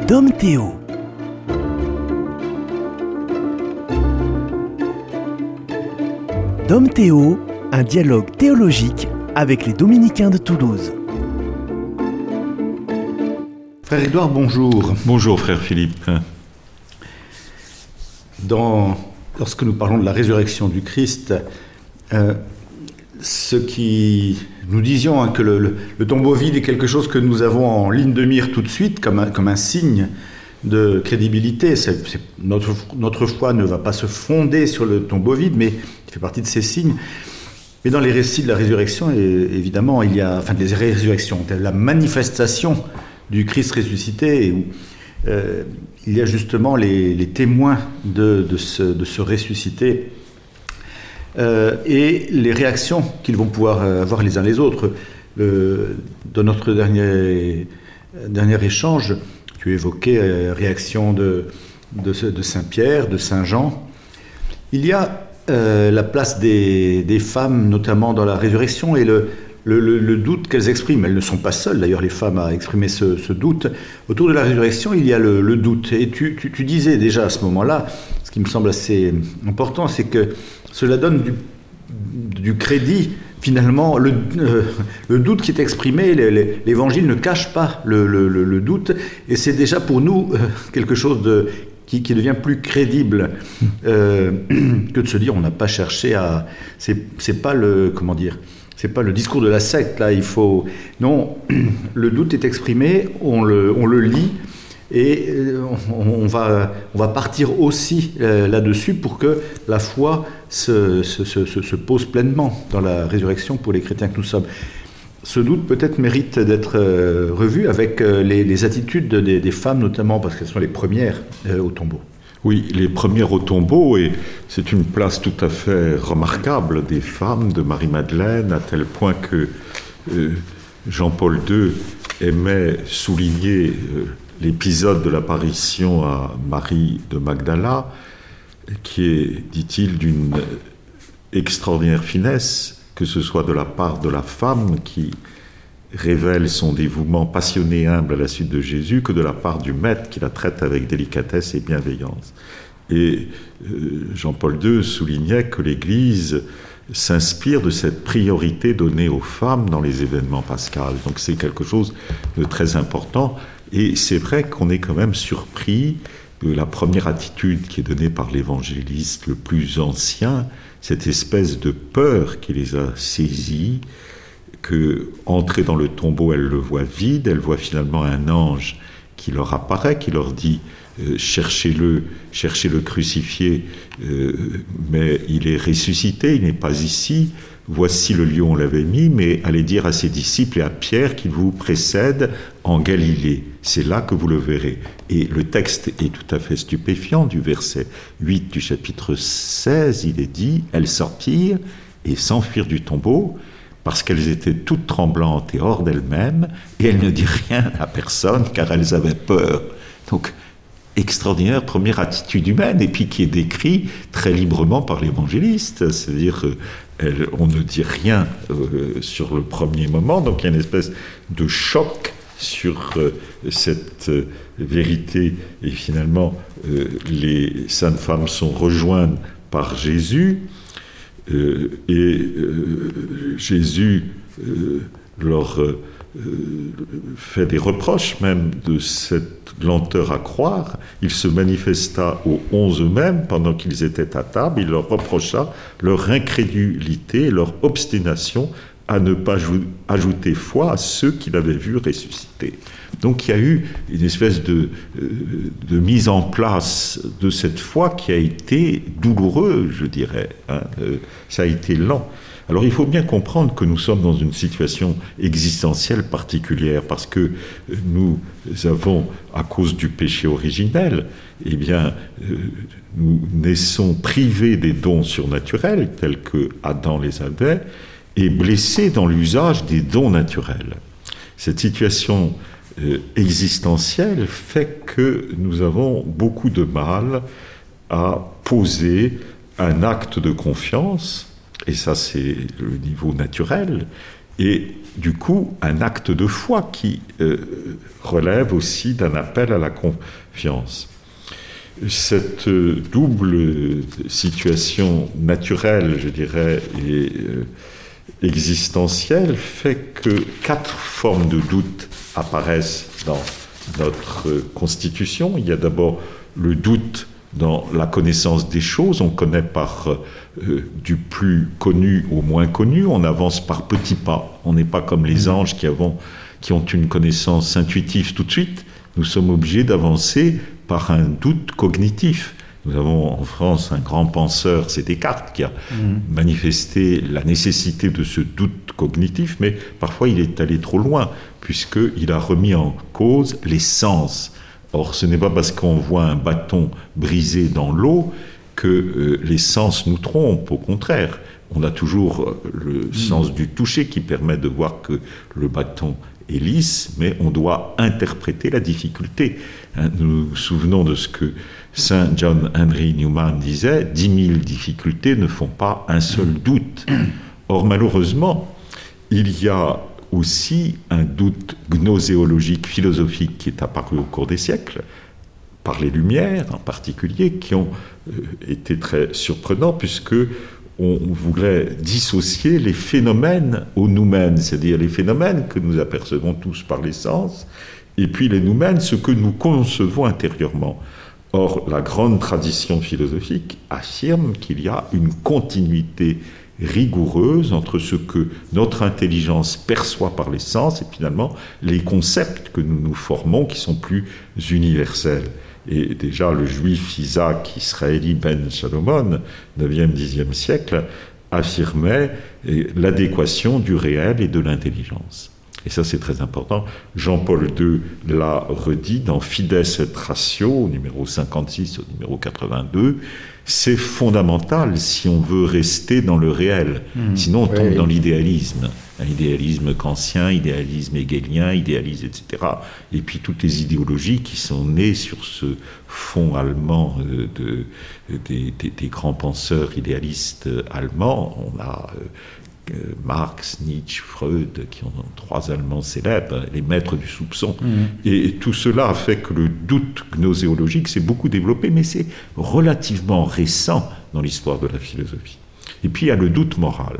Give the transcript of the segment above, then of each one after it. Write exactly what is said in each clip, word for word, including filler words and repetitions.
Dom Théo. Dom Théo, un dialogue théologique avec les Dominicains de Toulouse. Frère Édouard, bonjour. Bonjour, frère Philippe. Dans, lorsque nous parlons de la résurrection du Christ, euh, ce qui, nous disions hein, que le, le, le tombeau vide est quelque chose que nous avons en ligne de mire tout de suite, comme un, comme un signe de crédibilité. C'est, c'est, notre, notre foi ne va pas se fonder sur le tombeau vide, mais il fait partie de ces signes. Mais dans les récits de la résurrection, et, évidemment, il y a, enfin, des résurrections, la manifestation du Christ ressuscité, où euh, il y a justement les, les témoins de, de, ce, de ce ressuscité euh, et les réactions qu'ils vont pouvoir avoir les uns les autres. Euh, dans notre dernier, dernier échange, tu évoquais euh, réaction de, de, de Saint-Pierre, de Saint-Jean. Il y a euh, la place des, des femmes, notamment dans la résurrection, et le Le, le, le doute qu'elles expriment. Elles ne sont pas seules, d'ailleurs, les femmes à exprimer ce, ce doute. Autour de la résurrection, il y a le, le doute. Et tu, tu, tu disais déjà à ce moment-là, ce qui me semble assez important, c'est que cela donne du, du crédit, finalement, le, euh, le doute qui est exprimé, les, les, l'évangile ne cache pas le, le, le, le doute, et c'est déjà pour nous euh, quelque chose de, qui, qui devient plus crédible euh, que de se dire on n'a pas cherché à... C'est, c'est pas le... Comment dire C'est pas le discours de la secte, là, il faut... Non, le doute est exprimé, on le, on le lit, et on, on, va, on va partir aussi euh, là-dessus pour que la foi se, se, se, se pose pleinement dans la résurrection pour les chrétiens que nous sommes. Ce doute peut-être mérite d'être euh, revu avec euh, les, les attitudes des, des femmes, notamment parce qu'elles sont les premières euh, au tombeau. Oui, les premières au tombeau, et c'est une place tout à fait remarquable des femmes de Marie-Madeleine, à tel point que euh, Jean-Paul deux aimait souligner euh, l'épisode de l'apparition à Marie de Magdala, qui est, dit-il, d'une extraordinaire finesse, que ce soit de la part de la femme qui révèle son dévouement passionné et humble à la suite de Jésus, que de la part du maître qui la traite avec délicatesse et bienveillance. Et euh, Jean-Paul deux soulignait que l'Église s'inspire de cette priorité donnée aux femmes dans les événements pascals. Donc c'est quelque chose de très important, et c'est vrai qu'on est quand même surpris de la première attitude qui est donnée par l'évangéliste le plus ancien, cette espèce de peur qui les a saisis, que, entrée dans le tombeau, elle le voit vide, elle voit finalement un ange qui leur apparaît, qui leur dit euh, « cherchez-le, cherchez-le crucifié, euh, mais il est ressuscité, il n'est pas ici, voici le lieu où on l'avait mis, mais allez dire à ses disciples et à Pierre qu'il vous précède en Galilée, c'est là que vous le verrez. » Et le texte est tout à fait stupéfiant, du verset huit du chapitre seize, il est dit « Elles sortirent et s'enfuirent du tombeau, parce qu'elles étaient toutes tremblantes et hors d'elles-mêmes, et elles ne dirent rien à personne, car elles avaient peur. » Donc, extraordinaire première attitude humaine, et puis qui est décrit très librement par l'évangéliste, c'est-à-dire euh, on ne dit rien euh, sur le premier moment, donc il y a une espèce de choc sur euh, cette euh, vérité, et finalement euh, les saintes femmes sont rejointes par Jésus. Euh, et euh, Jésus euh, leur euh, fait des reproches même de cette lenteur à croire. Il se manifesta aux onze eux-mêmes pendant qu'ils étaient à table. Il leur reprocha leur incrédulité, leur obstination à ne pas ajouter foi à ceux qu'il avait vus ressusciter. Donc il y a eu une espèce de, de mise en place de cette foi qui a été douloureuse, je dirais. Hein. Ça a été lent. Alors il faut bien comprendre que nous sommes dans une situation existentielle particulière, parce que nous avons, à cause du péché originel, eh bien, nous naissons privés des dons surnaturels, tels que Adam les avait, et blessés dans l'usage des dons naturels. Cette situation euh, existentielle fait que nous avons beaucoup de mal à poser un acte de confiance, et ça c'est le niveau naturel, et du coup un acte de foi qui euh, relève aussi d'un appel à la confiance. Cette euh, double situation naturelle, je dirais, et euh, existentielle fait que quatre formes de doute apparaissent dans notre constitution. Il y a d'abord le doute dans la connaissance des choses. On connaît par euh, du plus connu au moins connu. On avance par petits pas. On n'est pas comme les anges qui, avons, qui ont une connaissance intuitive tout de suite. Nous sommes obligés d'avancer par un doute cognitif. Nous avons en France un grand penseur, c'est Descartes, qui a mmh. manifesté la nécessité de ce doute cognitif, mais parfois il est allé trop loin, puisqu'il a remis en cause les sens. Or, ce n'est pas parce qu'on voit un bâton brisé dans l'eau que euh, les sens nous trompent, au contraire. On a toujours le mmh. sens du toucher qui permet de voir que le bâton est lisse, mais on doit interpréter la difficulté. Hein, nous nous souvenons de ce que Saint John Henry Newman disait, « Dix mille difficultés ne font pas un seul doute ». Or, malheureusement, il y a aussi un doute gnoséologique, philosophique qui est apparu au cours des siècles, par les Lumières en particulier, qui ont euh, été très surprenants, puisque on voulait dissocier les phénomènes aux noumènes, c'est-à-dire les phénomènes que nous apercevons tous par les sens, et puis les noumènes, ce que nous concevons intérieurement. Or, la grande tradition philosophique affirme qu'il y a une continuité rigoureuse entre ce que notre intelligence perçoit par les sens et finalement les concepts que nous nous formons qui sont plus universels. Et déjà, le juif Isaac Israéli ben Salomon, neuvième dixième siècle, affirmait l'adéquation du réel et de l'intelligence. Et ça, c'est très important. Jean-Paul deux l'a redit dans Fides et Ratio, numéro cinquante-six au numéro quatre-vingt-deux. C'est fondamental si on veut rester dans le réel. Mmh, Sinon, on tombe oui. dans l'idéalisme. Un idéalisme kantien, idéalisme hegelien, idéalisme, et cetera. Et puis toutes les idéologies qui sont nées sur ce fond allemand de, de, des, des, des grands penseurs idéalistes allemands. On a euh, Marx, Nietzsche, Freud, qui ont trois Allemands célèbres, les maîtres du soupçon. Mmh. Et, et tout cela a fait que le doute gnoséologique s'est beaucoup développé, mais c'est relativement récent dans l'histoire de la philosophie. Et puis il y a le doute moral.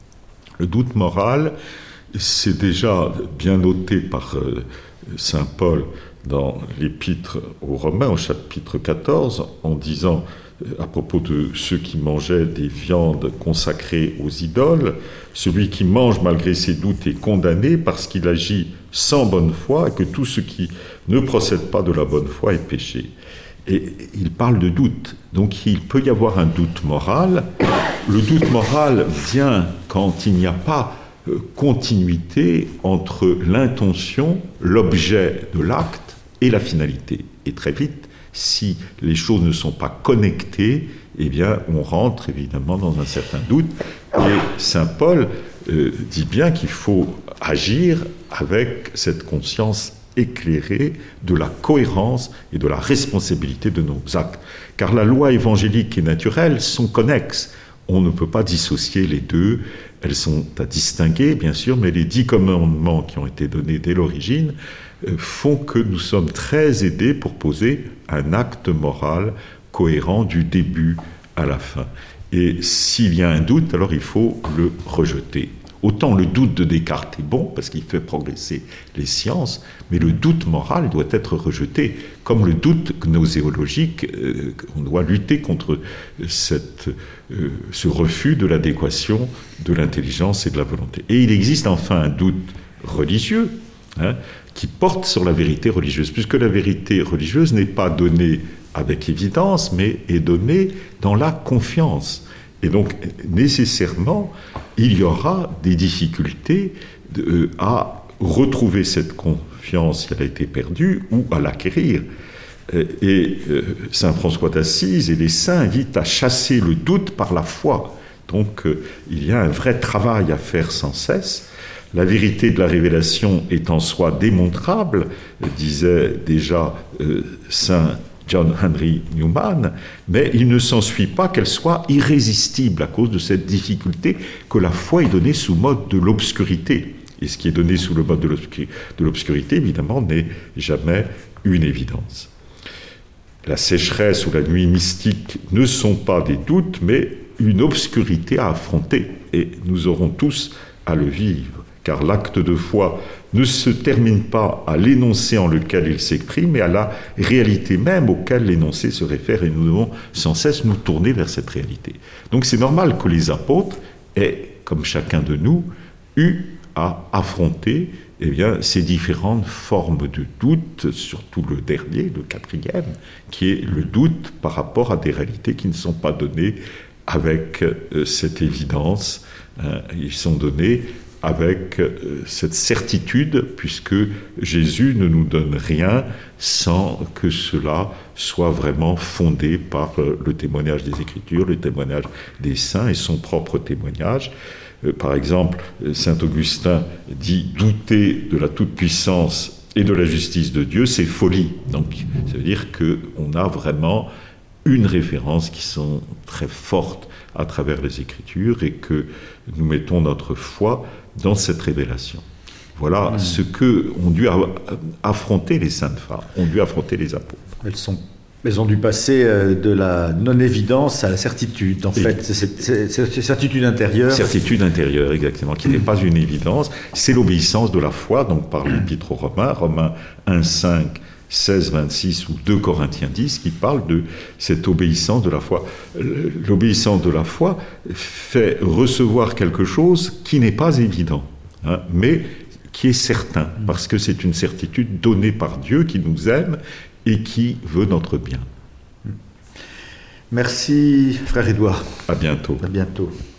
Le doute moral, c'est déjà bien noté par euh, saint Paul dans l'Épître aux Romains, au chapitre quatorze, en disant euh, à propos de ceux qui mangeaient des viandes consacrées aux idoles, celui qui mange malgré ses doutes est condamné parce qu'il agit sans bonne foi et que tout ce qui ne procède pas de la bonne foi est péché. Et il parle de doute. Donc il peut y avoir un doute moral. Le doute moral vient quand il n'y a pas euh, continuité entre l'intention, l'objet de l'acte et la finalité. Et très vite, si les choses ne sont pas connectées, eh bien, on rentre évidemment dans un certain doute. Et saint Paul euh, dit bien qu'il faut agir avec cette conscience éclairée de la cohérence et de la responsabilité de nos actes. Car la loi évangélique et naturelle sont connexes. On ne peut pas dissocier les deux. Elles sont à distinguer, bien sûr, mais les dix commandements qui ont été donnés dès l'origine euh, font que nous sommes très aidés pour poser un acte moral cohérent du début à la fin. Et s'il y a un doute, alors il faut le rejeter. Autant le doute de Descartes est bon, parce qu'il fait progresser les sciences, mais le doute moral doit être rejeté. Comme le doute gnoséologique, euh, on doit lutter contre cette, euh, ce refus de l'adéquation de l'intelligence et de la volonté. Et il existe enfin un doute religieux, hein, qui porte sur la vérité religieuse, puisque la vérité religieuse n'est pas donnée avec évidence, mais est donnée dans la confiance. Et donc, nécessairement, il y aura des difficultés de, euh, à retrouver cette confiance si elle a été perdue ou à l'acquérir. Et euh, saint François d'Assise et les saints invitent à chasser le doute par la foi. Donc, euh, il y a un vrai travail à faire sans cesse. La vérité de la révélation est en soi démontrable, disait déjà euh, saint John Henry Newman, mais il ne s'ensuit pas qu'elle soit irrésistible à cause de cette difficulté que la foi est donnée sous mode de l'obscurité. Et ce qui est donné sous le mode de l'obscurité, évidemment, n'est jamais une évidence. La sécheresse ou la nuit mystique ne sont pas des doutes, mais une obscurité à affronter. Et nous aurons tous à le vivre, car l'acte de foi ne se termine pas à l'énoncé en lequel il s'exprime, mais à la réalité même auquel l'énoncé se réfère, et nous devons sans cesse nous tourner vers cette réalité. Donc c'est normal que les apôtres aient, comme chacun de nous, eu à affronter eh bien, ces différentes formes de doute, surtout le dernier, le quatrième, qui est le doute par rapport à des réalités qui ne sont pas données avec euh, cette évidence. Hein, ils sont donnés avec euh, cette certitude, puisque Jésus ne nous donne rien sans que cela soit vraiment fondé par euh, le témoignage des Écritures, le témoignage des saints et son propre témoignage. Par exemple, saint Augustin dit « douter de la toute-puissance et de la justice de Dieu, c'est folie ». Donc, ça veut dire qu'on a vraiment une référence qui sont très fortes à travers les Écritures et que nous mettons notre foi dans cette révélation. Voilà mmh. ce qu'ont dû affronter les saintes femmes, ont dû affronter les apôtres. Elles sont Elles ont dû passer de la non-évidence à la certitude, en fait. C'est cette certitude intérieure. Certitude intérieure, exactement, qui n'est pas une évidence. C'est l'obéissance de la foi, donc par l'Épître aux Romains, Romains un, cinq, seize, vingt-six ou deux Corinthiens dix, qui parle de cette obéissance de la foi. L'obéissance de la foi fait recevoir quelque chose qui n'est pas évident, hein, mais qui est certain, parce que c'est une certitude donnée par Dieu qui nous aime et qui veut notre bien. Merci, frère Édouard. À bientôt. À bientôt.